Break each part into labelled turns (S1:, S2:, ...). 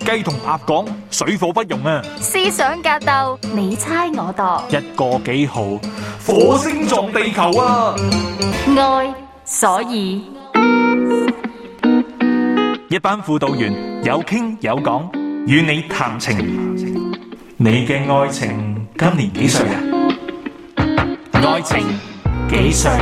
S1: 雞同鴨講，水火不容啊！
S2: 思想格鬥，你猜我度，
S1: 一個幾號，火星撞地球啊！
S2: 愛所以
S1: 一班輔導員有傾有講，與你談情。你嘅愛情今年幾歲啊？愛情幾歲？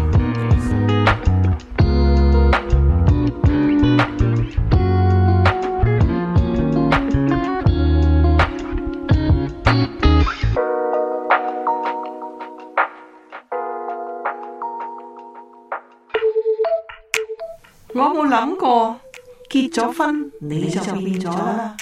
S3: 我冇諗過結咗婚你就變咗啦。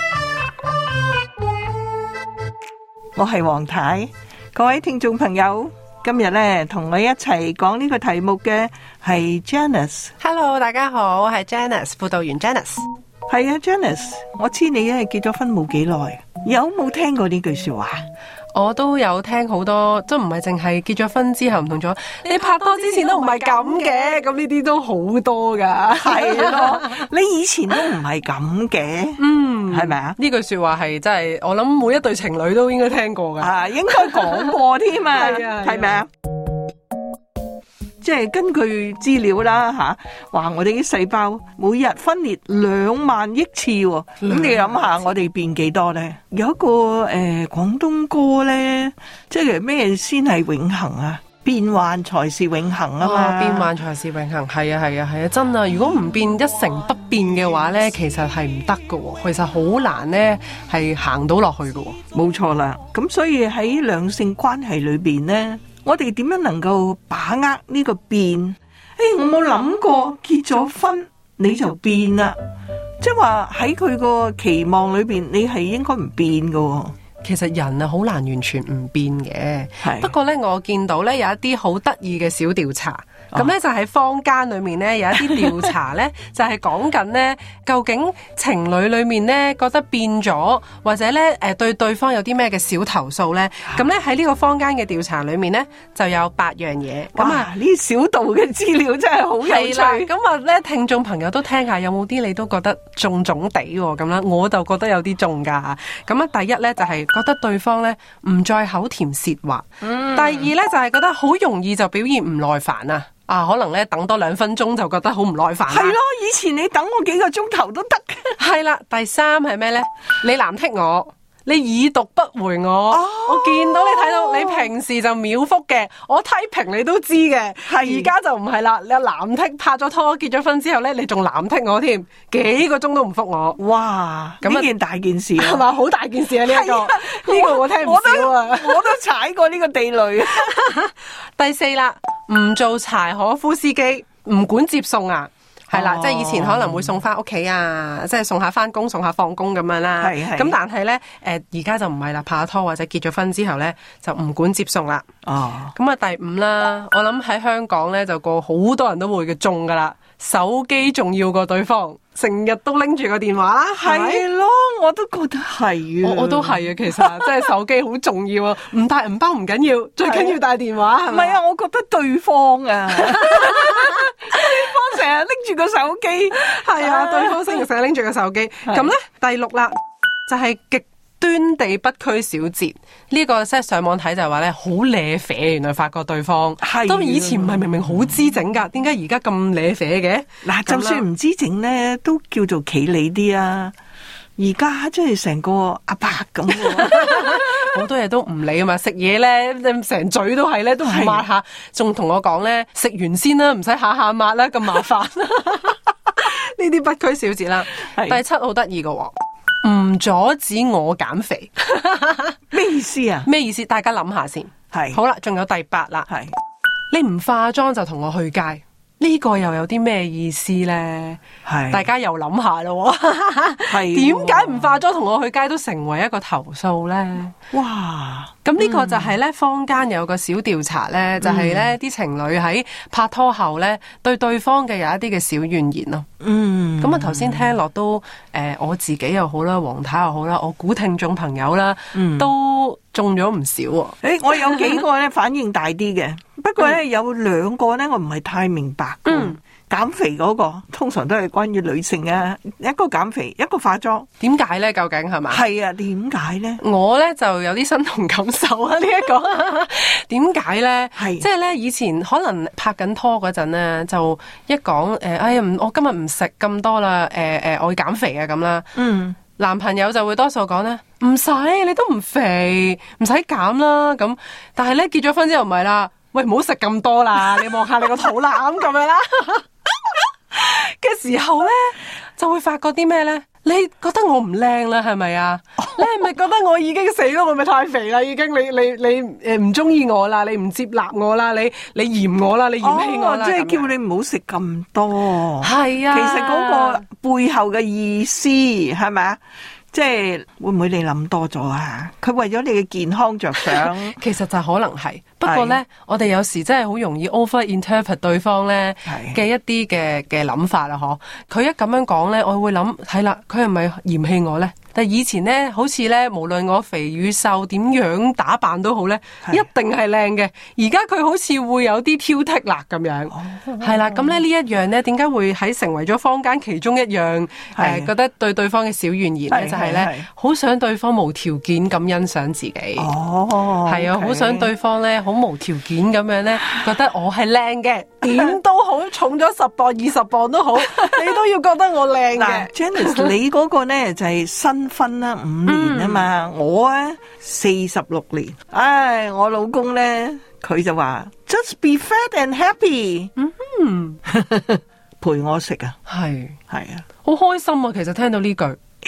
S3: 我係黃太，各位聽眾朋友，今日咧同我一齊講呢個題目嘅係 Janice。Hello，
S4: 大家好，我係 Janice， 輔導員 Janice。
S3: 係啊 Janice， 我知你咧結咗婚冇幾耐，有冇聽過呢句說話？
S4: 我都有聽好多，即唔係淨係結咗婚之後唔同咗，你拍拖之前都唔係咁嘅，咁呢啲都好多噶。
S3: 係咯，你以前都唔係咁嘅，係咪啊？
S4: 呢句說話係真係，我諗每一對情侶都應該聽過噶，
S3: 啊，應該講過添啊，係咪啊？即係根據資料啦吓，話我哋啲細胞每日分裂2萬億次，咁你諗下我哋變幾多咧？有一個廣東歌咧，即係咩先係永恆啊？變幻才是永恆啊嘛！
S4: 變幻才是永恆，係啊，真啊！如果唔變一成不變嘅話咧，其實係唔得㗎，其實好難咧係行到落去㗎。
S3: 冇錯啦，咁所以喺兩性關係裏邊咧，我哋點樣能夠把握呢個變？我冇諗過結咗婚你就變啦，即係話喺佢個期望裏邊，你係應該唔變噶。
S4: 其實人啊，好難完全唔變嘅。不過咧，我見到咧有一啲好得意嘅小調查。咁咧就喺坊間裏面咧有一啲調查咧，就係講緊咧究竟情侶裏面咧覺得變咗，或者咧對對方有啲咩嘅小投訴咧？咁咧喺呢個坊間嘅調查裏面咧就有8樣嘢。咁啊，呢小道嘅資料真係好有趣。咁啊咧，聽眾朋友都聽下，有冇啲你都覺得中地咁啦？我就覺得有啲中噶。咁啊，第一咧就係覺得對方咧唔再口甜舌滑。第二咧就係覺得好容易就表現唔耐煩啊！可能咧等多2分鐘就覺得好唔耐煩。係咯，
S3: 以前你等我幾個鐘頭都得。
S4: 係啦，第3係咩咧？你藍剔我，你已讀不回我。我見到你睇到你平時就秒覆嘅，我睇評你都知嘅。而家就唔係啦，你藍剔拍咗拖結咗婚之後咧，你仲藍剔我添，幾個鐘都唔覆我。
S3: 哇！咁呢件大件事
S4: 係嘛？好大件事啊！呢個我聽唔少啊，
S3: 我都踩過呢個地雷。
S4: 第4啦。唔做柴可夫司機，唔管接送啊，係啦，即係以前可能會送翻屋企啊，即係送下翻工，送下放工咁樣啦。咁但係咧，而家就唔係啦，拍拖或者結咗婚之後咧，就唔管接送啦。咁啊，第5啦，我諗喺香港咧就好多人都會嘅中噶啦，手機重要過對方。成日都拎住個電話啦，
S3: 係咯，我都覺得係啊，
S4: 我都係啊，其實即係手機好重要啊，唔帶銀包唔緊要，最緊要帶電話，係咪？
S3: 唔係啊，我覺得對方啊，對方成日拎住個手機，
S4: 係啊，對方成日拎住個手機。咁咧，第6啦，就係極端地不拘小節。呢個即係上網睇就係話咧，好瀨啡，原來發覺對方都以前唔係明明好知整噶，點解而家咁瀨啡嘅？
S3: 嗱，就算唔知整咧，都叫做企理啲啊！而家真係成個阿伯咁，
S4: 好多嘢都唔理啊嘛！食嘢咧，成嘴都係咧，都唔抹下，仲同我講咧，食完先啦，唔使下下抹啦，咁麻煩。呢啲不拘小節啦。第7好得意噶。唔阻止我減肥，
S3: 咩意思啊？
S4: 咩意思？大家諗下先。係好啦，仲有第8啦。係你唔化妝就同我去街，呢個又有啲咩意思咧？係大家又諗下咯。係點解唔化妝同我去街都成為一個投訴咧？哇！咁呢個就係咧，坊間有個小調查咧，就係咧啲情侶喺拍拖後咧，對對方嘅有一啲嘅小怨言咯。咁啊頭先聽落都我自己又好啦，黃太又好啦，我估聽眾朋友啦，都中咗唔少。
S3: 我有幾個咧反應大啲嘅，不過咧有2個咧我唔係太明白。 減肥嗰個通常都係關於女性啊，一個減肥，一個化妝。
S4: 點解咧？究竟係嘛？
S3: 係啊，點解咧？
S4: 我咧就有啲身同感受啊！呢一個點解咧？
S3: 係
S4: 即係咧，以前可能拍緊拖嗰陣咧，就一講哎呀，我今日唔食咁多啦，我會減肥啊咁啦。
S3: 嗯。
S4: 男朋友就會多數講咧，唔使，你都唔肥，唔使減啦咁。但係咧結咗婚之後唔係啦，喂，唔好食咁多啦，你望下你個肚腩咁樣啦。嘅時候咧，就會發覺啲咩咧？你覺得我唔靚啦，係咪啊？你係咪覺得我已經死咯？我咪太肥啦？已經你唔中意我啦，你唔接納我啦，你嫌我啦，你嫌棄我啦，
S3: 即係叫你唔好食咁多。
S4: 係啊，
S3: 其實嗰個背後嘅意思係咪啊？即係會唔會你諗多咗啊？佢為咗你嘅健康着想，
S4: 其實就可能係。不過呢，我哋有時真係好容易 over interpret 對方呢嘅一啲嘅諗法啦，嗬。佢一咁樣講呢，我會諗係啦，佢係咪嫌棄我呢？但係以前呢，好似呢，無論我肥與瘦，點樣打扮都好呢，一定係靚嘅。而家佢好似會有啲挑剔啦咁樣，係啦。咁呢一樣呢，點解會喺成為咗坊間其中一樣覺得對方嘅小怨言呢？就係呢，好想對方無條件咁欣賞自己。哦，係啊，好想對方呢，好無條件咁樣呢，覺得我係靚嘅，點都好，重咗10磅、20磅都好，你都要覺得我靚嘅。
S3: Janice， 你嗰個呢就係新婚啦5年啊嘛，我啊46年，唉，我老公咧佢就話 Just be fat and happy，陪我食啊，係啊，
S4: 好開心啊！其實聽到呢句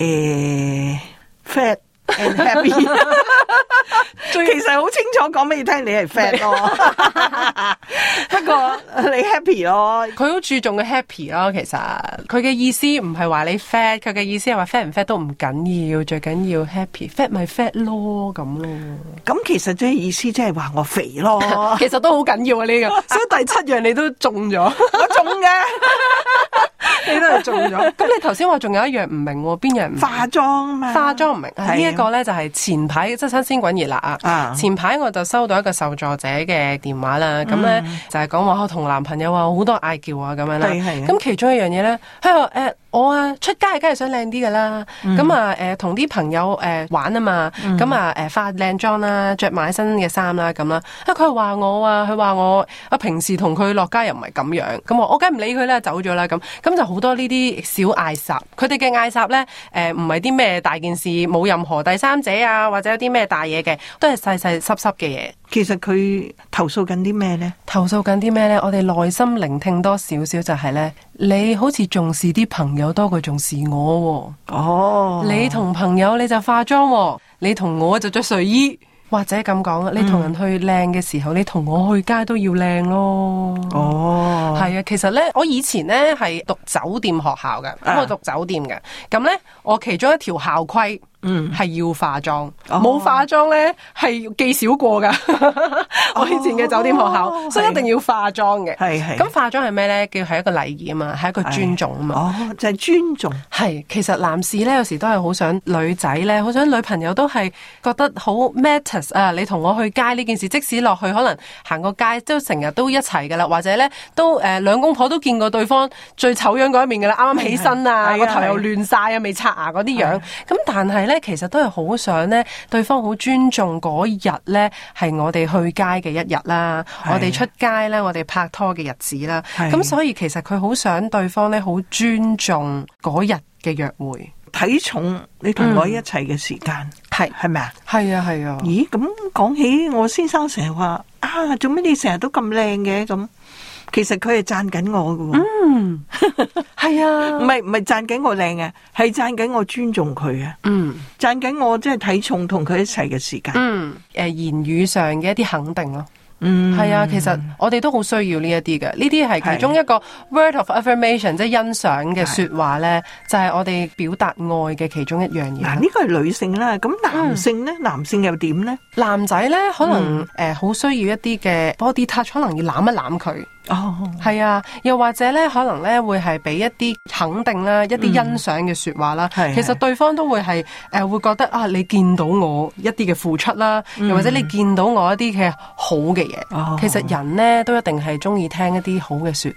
S3: ，fat and happy， 其實好清楚講俾你聽，你係 fat 咯，不過你 happy 咯，
S4: 佢好注重嘅 happy 咯。其實佢嘅意思唔係話你 fat， 佢嘅意思係話 fat 唔 fat 都唔緊要，最緊要 happy，fat 咪 fat 咯咁咯。
S3: 咁其實即係意思即係話我肥咯，
S4: 其實都好緊要啊呢個。所以第7樣你都中咗，
S3: 我中嘅。
S4: 你都係中咗。咁你頭先話仲有一樣唔明，邊樣唔明？
S3: 化妝嘛，
S4: 化妝唔明。呢一個咧就係前排即係新鮮滾熱辣啊！前排我就收到一個受助者嘅電話啦，咁咧就係講話我同男朋友好多嗌交啊咁樣啦。咁其中一樣嘢咧，佢話我啊出街梗係想靚啲噶啦，咁啊同啲朋友玩啊嘛，咁啊化靚妝啦，着埋新嘅衫啦咁啦。佢話我啊，佢話我平時同佢落街又唔係咁樣，咁我梗係唔理佢啦，走咗啦咁就好多呢啲小嗌霎。佢哋嘅嗌霎咧唔係啲咩大件事，冇任何第三者啊，或者有啲咩大嘢嘅，都係細細濕濕嘅嘢。
S3: 其實佢投訴緊啲咩呢？
S4: 投訴緊啲咩呢？我哋內心聆聽多少少就係呢：你好似重視啲朋友多過重視我喎。哦，你同朋友你就化妝喎，你同我就着睡衣。或者咁講，你同人去靚嘅時候，你同我去街都要靚咯。哦，係啊，其實呢，我以前呢係讀酒店學校嘅，咁我讀酒店嘅，咁呢，我其中一條校規。係要化妝，冇化妝咧係記少過噶。我以前嘅酒店學校，所以一定要化妝嘅。係咁化妝係咩咧？叫係一個禮儀啊嘛，係一個尊重啊嘛。
S3: 哦，就係尊重。係，
S4: 其實男士咧有時都係好想女仔咧，好想女朋友都係覺得好 matters 啊！你同我去街呢件事，即使落去可能行個街都成日都一齊噶啦，或者咧都兩公婆都見過對方最醜樣嗰一面噶啦，啱啱起身啊，個頭又亂晒啊，未刷牙嗰啲樣。咁但係咧，其實都係好想咧，對方好尊重嗰日咧，係我哋去街嘅一日啦，我哋出街咧，我哋拍拖嘅日子啦。咁所以其實佢好想對方咧，好尊重嗰日嘅約會。
S3: 睇重你同我一齊嘅時間，係咪啊？
S4: 係啊，係啊。
S3: 咦，咁講起我先生成日話啊，做咩你成日都咁靚嘅咁？其實佢係讚緊我㗎喎，係啊，唔係讚緊我靚嘅，係讚緊我尊重佢啊，讚緊我即係睇重同佢一齊嘅時間，
S4: 言語上嘅一啲肯定咯。係啊，其實我哋都好需要呢一啲嘅，呢啲係其中一個 word of affirmation， 即係欣賞嘅說話咧，就係我哋表達愛嘅其中一樣嘢。
S3: 嗱，呢個係女性啦，咁男性咧，男性又點咧？
S4: 男仔咧可能好需要一啲嘅 body touch， 可能要攬一攬佢。哦，係啊，又或者咧，可能咧會係俾一啲肯定啦，一啲欣賞嘅說話啦。其實對方都會係會覺得啊，你見到我一啲嘅付出啦，又或者你見到我一啲嘅好嘅嘢。其實人咧都一定係中意聽一啲好嘅說話。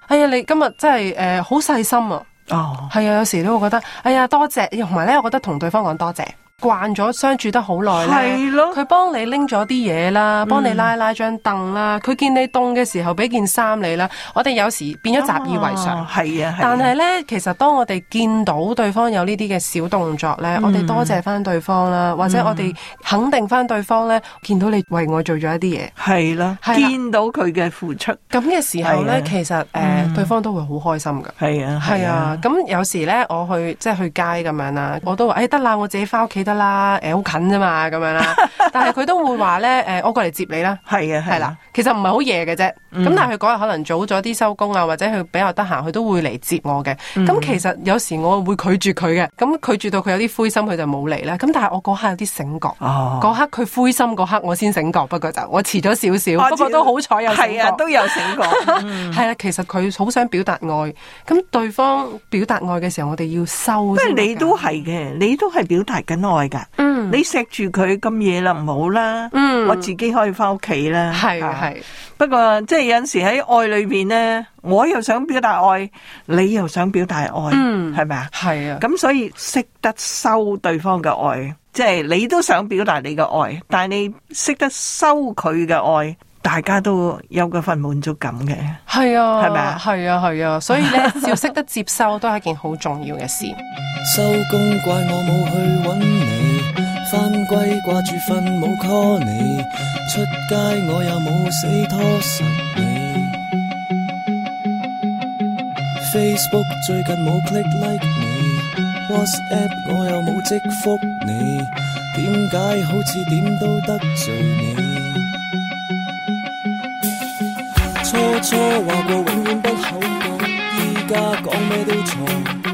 S4: 哎呀，你今日真係好細心啊！
S3: 哦，
S4: 係啊，有時都會覺得，哎呀，多謝，同埋咧，我覺得同對方講多謝。慣咗相處得好耐咧，
S3: 係咯，
S4: 佢幫你拎咗啲嘢啦，幫你拉張凳啦，佢見你凍嘅時候俾件衫你啦，我哋有時變咗習以為常，
S3: 係啊。
S4: 但係咧，其實當我哋見到對方有呢啲嘅小動作咧，我哋多謝翻對方啦，或者我哋肯定翻對方咧，見到你為我做咗一啲嘢，
S3: 係啦，見到佢嘅付出，
S4: 咁嘅時候咧，其實對方都會好開心噶。
S3: 係啊，
S4: 係啊，咁有時咧，我去即係去街咁樣啦，我都話得啦，我自己翻屋企得啦，好近啫嘛，咁樣啦。但係佢都會話咧，我過嚟接你啦。
S3: 係啊，
S4: 係啦，其實唔係好夜嘅啫。咁但係佢嗰日可能早咗啲收工啊，或者佢比較得閒，佢都會嚟接我嘅。咁其實有時我會拒絕佢嘅，咁拒絕到佢有啲灰心，佢就冇嚟啦。咁但係我嗰刻有啲醒覺，嗰刻佢灰心嗰刻我先醒覺，不過就我遲咗少少，不過都好彩有醒覺，
S3: 係啊，都有醒覺。
S4: 係啊，其實佢好想表達愛，咁對方表達愛嘅時候，我哋要收。
S3: 即係你都係嘅，你都係表達緊愛噶。你錫住佢咁夜啦，唔好啦。我自己可以翻屋企啦。
S4: 係。
S3: 不過即係有陣時喺愛裏邊咧，我又想表達愛，你又想表達愛，係咪啊？
S4: 係啊。
S3: 咁所以識得收對方嘅愛，即係你都想表達你嘅愛，但係你識得收佢嘅愛，大家都有嗰份滿足感嘅。
S4: 係啊，
S3: 係咪啊？
S4: 係啊，所以咧，要識得接收都係一件好重要嘅事。
S5: 收工怪我冇去揾你，返歸掛住瞓冇 call 你，出街我又冇死拖實你， Facebook 最近冇 click like 你， WhatsApp 我又冇即覆你，點解好似點都得罪你？初初話過永遠不口角，依家講咩都錯，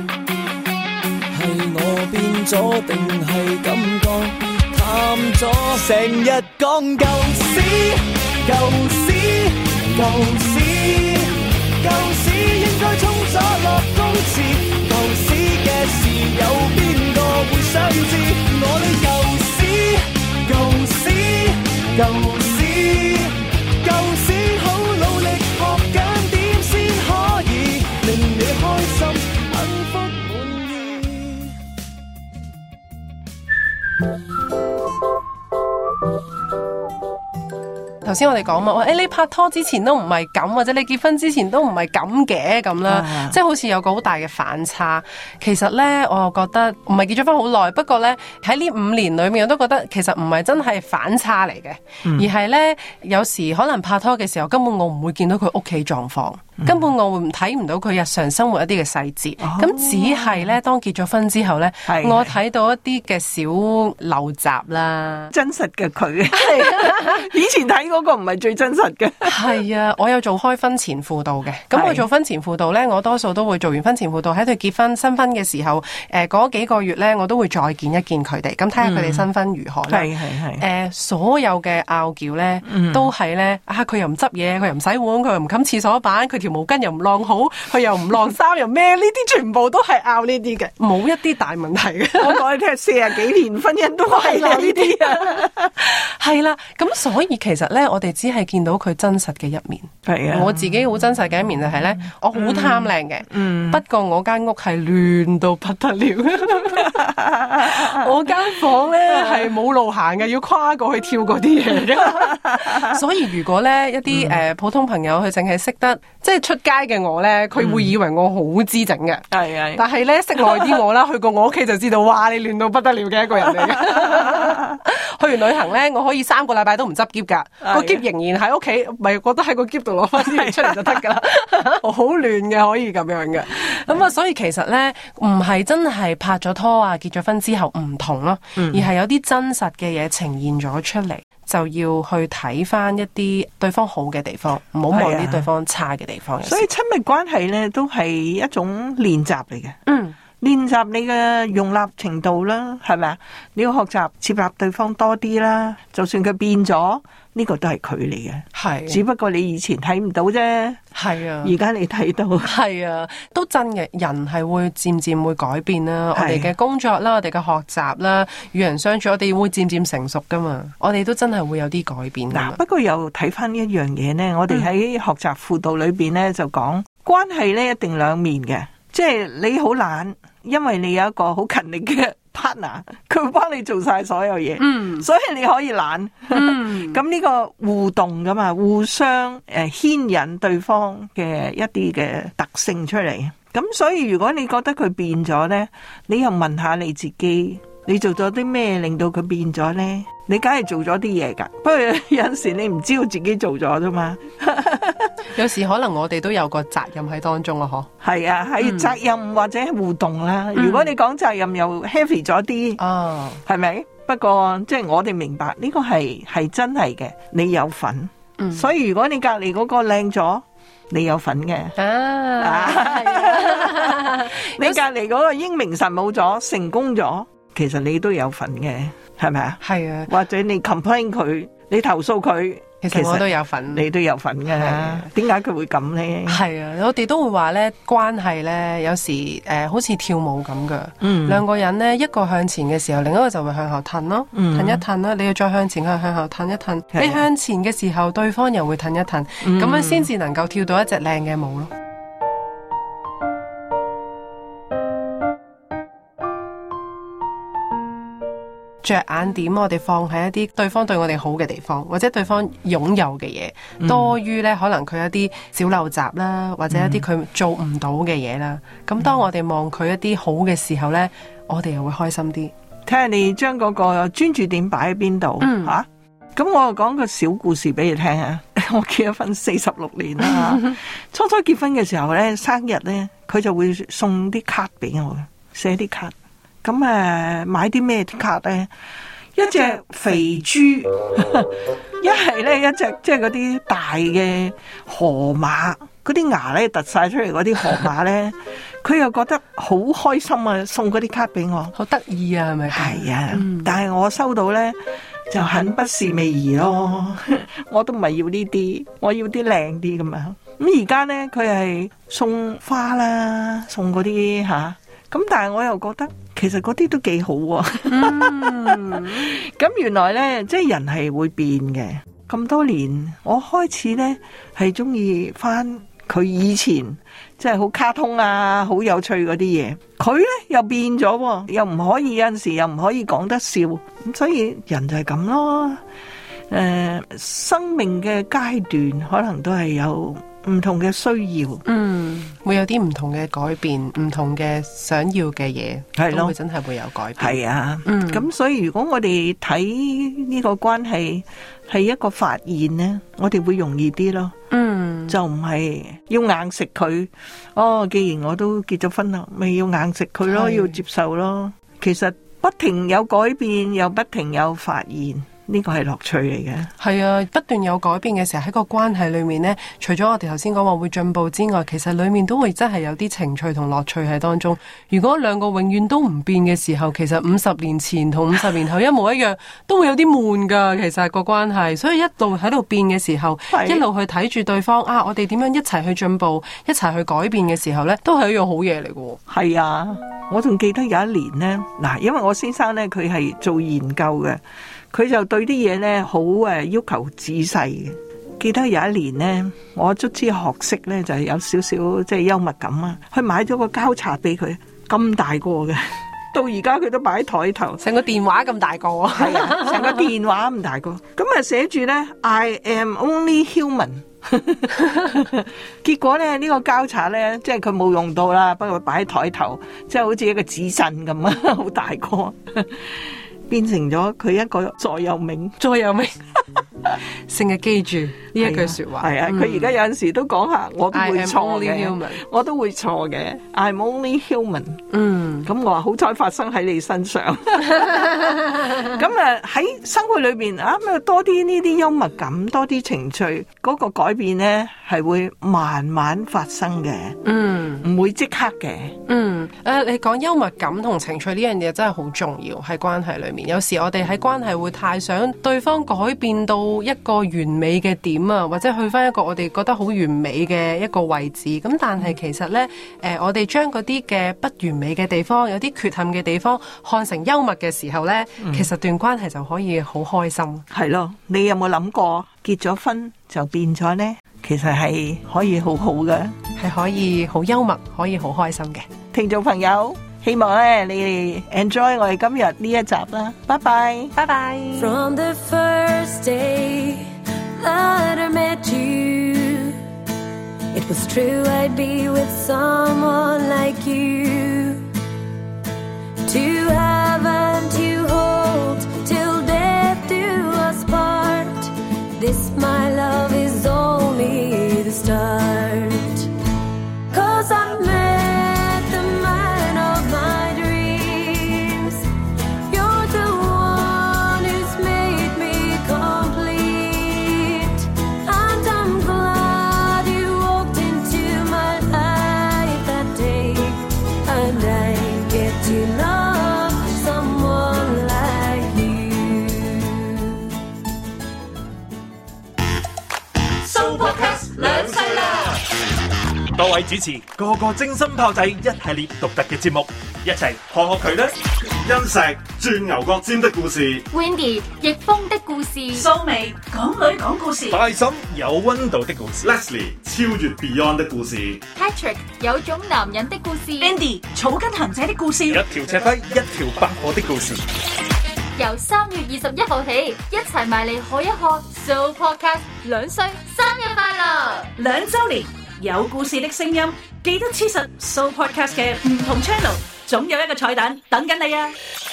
S5: 係我變咗定係感覺淡咗？成日講舊事，舊事，舊事，舊事應該沖咗落公廁，舊事嘅事有邊個會想知？我哋舊事，舊事，舊事，舊事好努力學緊點先可以令你開心幸福滿意。
S4: 頭先我哋講嘛，你拍拖之前都唔係咁，或者你結婚之前都唔係咁嘅咁啦，即係好似有個好大嘅反差。其實咧，我又覺得唔係結咗婚好耐，不過咧喺呢5年裏面，我都覺得其實唔係真係反差嚟嘅，而係咧有時可能拍拖嘅時候，根本我唔會見到佢屋企狀況。根本我會睇唔到佢日常生活一啲嘅細節，咁只係咧當結咗婚之後咧，我睇到一啲嘅小陋習啦，
S3: 真實嘅佢，以前睇嗰個唔係最真實嘅。係
S4: 啊，我有做開婚前輔導嘅，咁我做婚前輔導咧，我多數都會做完婚前輔導喺佢結婚新婚嘅時候，嗰幾個月咧，我都會再見一見佢哋，咁睇下佢哋新婚如何咧。所有嘅拗撬咧，都係咧佢又唔執嘢，佢又唔洗碗，佢又唔冚廁所板，佢條毛巾又唔晾好，佢又唔晾衫又咩？呢啲全部都係拗呢啲嘅，冇一啲大問題嘅。
S3: 我講你聽，40幾年婚姻都係呢啲啊，
S4: 係啦。咁所以其實咧，我哋只係見到佢真實嘅一面。係啊，我自己好真實嘅一面就係咧，我好貪靚嘅。不過我間屋係亂到不得了，我間房咧係冇路行嘅，要跨過去跳嗰啲嘢嘅。所以如果咧一啲普通朋友佢淨係識得即係出街嘅我咧，佢會以為我好姿整嘅。係但係咧識耐啲我啦，去過我屋企就知道，哇！你亂到不得了嘅一個人嚟嘅。去完旅行咧，我可以3個禮拜都唔執篋噶，個篋仍然喺屋企，咪覺得喺個篋度攞翻啲嘢出嚟就得噶啦，好亂嘅可以咁樣嘅。咁啊，所以其實咧唔係真係拍咗拖啊，結咗婚之後唔同咯，而係有啲真實嘅嘢呈現咗出嚟，就要去睇翻一啲對方好嘅地方，唔好望啲對方差嘅地方。
S3: 所以親密關係咧都係一種練習嚟嘅。練習你嘅容納程度啦，係咪啊？你要學習接納對方多啲啦，就算佢變咗，呢個都係佢嚟嘅。係，只不過你以前睇唔到啫。係啊，而家你睇到。係啊，都真嘅，人係會漸漸會改變啦。我哋嘅工作啦，我哋嘅學習啦，與人相處，我哋會漸漸成熟噶嘛。我哋都真係會有啲改變。嗱， 不過又睇翻一樣嘢呢，我哋喺學習輔導裏邊呢，就講關係咧一定兩面嘅，即係你好懶，因為你有一個好勤力嘅 partner， 佢會幫你做晒所有嘢，所以你可以懶。咁呢個互動噶嘛，互相牽引對方嘅一啲嘅特性出嚟。咁所以如果你覺得佢變咗呢，你又問下你自己，你做咗啲咩令到佢變咗呢？你梗係做咗啲嘢噶，不過有陣時你唔知道自己做咗啫嘛。
S4: 有時可能我哋都有個責任喺當中啊，嗬。
S3: 係啊，係責任或者互動啦。如果你講責任又 heavy 咗啲，係咪？不過即係我哋明白呢個係真係嘅，你有份。所以如果你隔籬嗰個靚咗，你有份嘅。你隔籬嗰個英明神武咗，成功咗，其實你都有份嘅，係咪啊？係啊。或者你 complain 佢，你投訴佢。
S4: 其實我都有份，
S3: 你都有份嘅。點解佢會咁呢？
S4: 係啊，我哋都會話咧，關係咧有時好似跳舞咁噶。兩個人咧，一個向前嘅時候，另一個就會向後褪咯，褪一褪啦。你要再向前，向後褪一褪。你向前嘅時候，對方又會褪一褪，咁樣先至能夠跳到一隻靚嘅舞咯。着眼點我哋放喺一啲對方對我哋好嘅地方，或者對方擁有嘅嘢，多於咧可能佢一啲小陋習啦，或者一啲佢做唔到嘅嘢啦。咁當我哋望佢一啲好嘅時候咧，我哋又會開心啲。
S3: 睇下你將嗰個專注點擺喺邊度吓。咁我又講個小故事俾你聽啊！我結咗婚46年啦，初初結婚嘅時候咧，生日咧，佢就會送啲卡俾我，寫啲卡。咁買啲咩卡咧？一隻肥豬，一係咧一隻即係嗰啲大嘅河馬，嗰啲牙咧突晒出嚟嗰啲河馬咧，佢又覺得好開心啊！送嗰啲卡俾我，
S4: 好得意啊，係咪？
S3: 係啊，但係我收到咧就很不是味兒咯，我都唔係要呢啲，我要啲靚啲咁樣。咁而家咧佢係送花啦，送嗰啲吓。咁但係我又覺得其實嗰啲都幾好喎。咁原來呢，即係人係會變嘅。咁多年，我開始呢係中意翻佢以前即係好卡通啊，好有趣嗰啲嘢。佢呢又變咗，又唔可以有陣時又唔可以講得笑。咁所以人就係咁咯。生命嘅階段可能都係有唔同嘅需要，
S4: 會有啲唔同嘅改變，唔同嘅想要嘅嘢，係咯，會真係會有改變。係啊，
S3: 咁所以如果我哋睇呢個關係係一個發現呢，我哋會容易啲咯。就唔係要硬食佢。哦，既然我都結咗婚啦，咪要硬食佢咯，要接受咯。其實不停有改變，又不停有發現。呢個係樂趣嚟嘅。
S4: 係啊，不斷有改變嘅時候，喺個關係裏面呢，除咗我哋頭先講話會進步之外，其實裏面都會真係有啲情趣同樂趣喺當中。如果兩個永遠都唔變嘅時候，其實50年前同50年後一模一樣，都會有啲悶噶。其實個關係，所以一路喺度變嘅時候，一路去睇住對方啊，我哋點樣一齊去進步，一齊去改變嘅時候呢，都係一樣好嘢嚟嘅。
S3: 係啊，我仲記得有一年呢，嗱，因為我先生呢，佢係做研究嘅。佢就對啲嘢咧好要求仔細嘅。記得有一年咧，我卒之學識咧就係有少少即係幽默感啊。佢買咗個膠擦俾佢，咁大個嘅，到而家佢都擺喺台頭，
S4: 成個電話咁大個啊！
S3: 係啊，成個電話咁大個。咁啊寫住咧 I am only human。結果咧呢個膠擦咧，即係佢冇用到啦，不過擺喺台頭，即係好似一個紙鎮咁啊，好大個。變成咗佢一個座右銘，
S4: 座右銘，成日記住呢一句說話。
S3: 係啊，佢而家有陣時都講下，我都會錯嘅，我都會錯嘅。I'm only human。咁我話好彩發生喺你身上。咁啊喺生活裏邊啊，多啲呢啲幽默感，多啲情趣，嗰個改變呢係會慢慢發生嘅。唔會即刻嘅。
S4: 你講幽默感同情趣呢樣嘢真係好重要喺關係裏面。有時我哋喺關係會太想對方改變到一個完美嘅點啊，或者去翻一個我哋覺得好完美嘅一個位置。咁但係其實呢，我哋將嗰啲嘅不完美嘅地方，有啲缺陷嘅地方，看成幽默嘅時候呢，其實段關係就可以好開心。
S3: 係咯，你有冇諗過結咗婚就變咗呢？其實係可以好好嘅。
S4: 係可以好幽默，可以好開心嘅。
S3: 聽眾朋友，希望咧你哋 enjoy 我哋今日呢一集啦，拜拜，
S4: 拜拜。
S6: From the first day that I met you, it was true I'd be with someone like you. To have and to hold till death do us part. This my love is only the start. 'Cause I met the man of my dreams. You're the one who's made me complete. And I'm glad you walked into my life that day. And I get to know someone like you.
S1: Soul Podcast 兩歲啦！多位主持個個精心炮製一系列獨特嘅節目，一齊學佢啦！
S7: 欣石鑽牛角尖的故事，
S2: Wendy 逆風的故事，
S8: 蘇眉港女講故事，
S1: 大嬸有溫度的故事，
S7: Leslie 超越 Beyond 的故事，
S2: Patrick 有種男人的故事，
S8: Andy 草根行者的故事，
S1: 一條赤輝一條百貨的故事。
S2: 由3月21號起，一齊埋嚟學一學 Soul Podcast 2歲生日快樂！
S8: 2週年有故事的聲音，記得黐實 Soul Podcast 嘅唔同 channel，總有一個彩蛋等緊你啊！